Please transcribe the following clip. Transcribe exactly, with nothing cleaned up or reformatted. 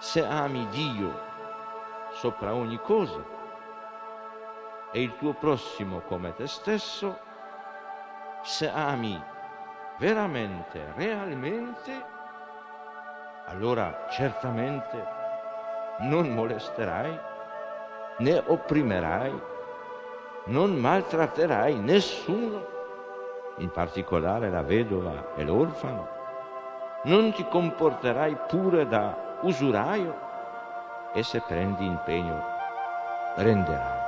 se ami Dio sopra ogni cosa e il tuo prossimo come te stesso, se ami veramente, realmente, allora certamente non molesterai, né opprimerai, non maltratterai nessuno, in particolare la vedova e l'orfano, non ti comporterai pure da usuraio e se prendi impegno renderai.